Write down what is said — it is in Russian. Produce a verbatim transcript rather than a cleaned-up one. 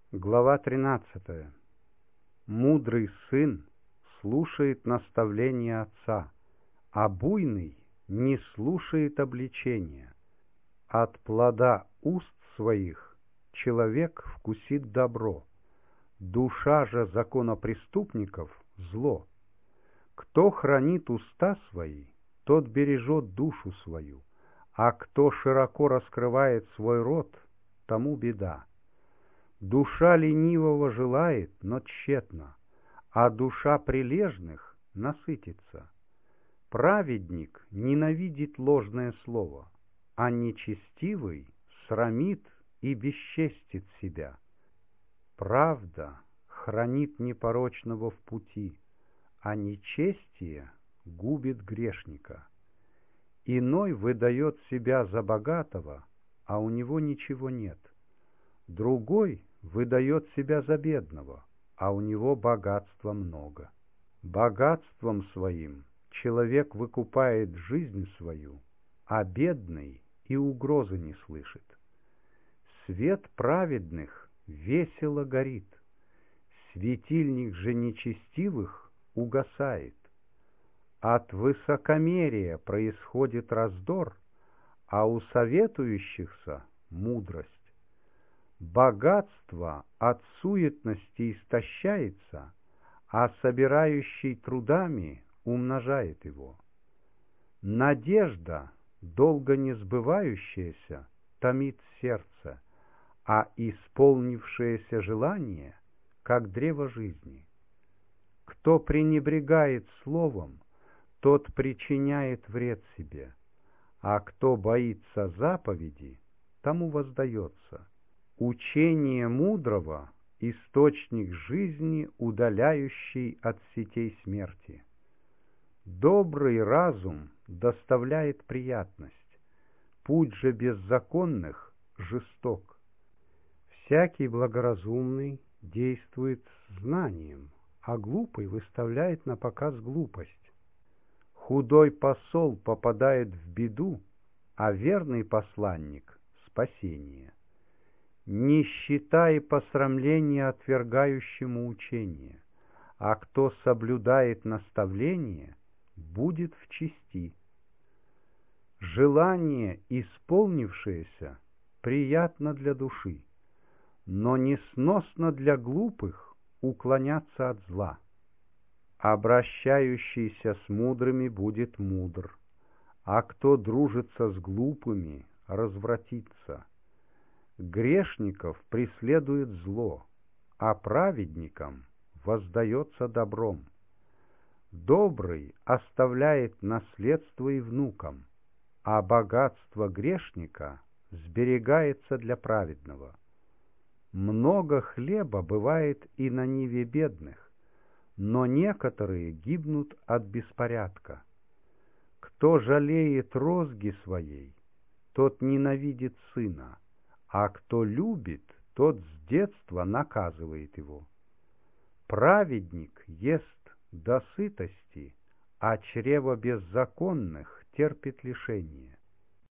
Глава тринадцатая. Мудрый сын слушает наставления отца, а буйный не слушает обличения. От плода уст своих человек вкусит добро, душа же законопреступников — зло. Кто хранит уста свои, тот бережет душу свою, а кто широко раскрывает свой рот, тому беда. Душа ленивого желает, но тщетно, а душа прилежных насытится. Праведник ненавидит ложное слово, а нечестивый срамит и бесчестит себя. Правда хранит непорочного в пути, а нечестие губит грешника. Иной выдает себя за богатого, а у него ничего нет. Другой выдает себя за бедного, а у него богатства много. Богатством своим человек выкупает жизнь свою, а бедный и угрозы не слышит. Свет праведных весело горит, светильник же нечестивых угасает. От высокомерия происходит раздор, а у советующихся мудрость. Богатство от суетности истощается, а собирающий трудами умножает его. Надежда, долго не сбывающаяся, томит сердце, а исполнившееся желание, как древо жизни. Кто пренебрегает словом, тот причиняет вред себе, а кто боится заповеди, тому воздается. Учение мудрого — источник жизни, удаляющий от сетей смерти. Добрый разум доставляет приятность, путь же беззаконных жесток. Всякий благоразумный действует знанием, а глупый выставляет на показ глупость. Худой посол попадает в беду, а верный посланник — спасение. Нищета и посрамление отвергающему учение, а кто соблюдает наставление, будет в чести. Желание, исполнившееся, приятно для души, но несносно для глупых уклоняться от зла. Обращающийся с мудрыми будет мудр, а кто дружится с глупыми, развратится. Грешников преследует зло, а праведникам воздается добром. Добрый оставляет наследство и внукам, а богатство грешника сберегается для праведного. Много хлеба бывает и на ниве бедных, но некоторые гибнут от беспорядка. Кто жалеет розги своей, тот ненавидит сына, а кто любит, тот с детства наказывает его. Праведник ест до сытости, а чрево беззаконных терпит лишение.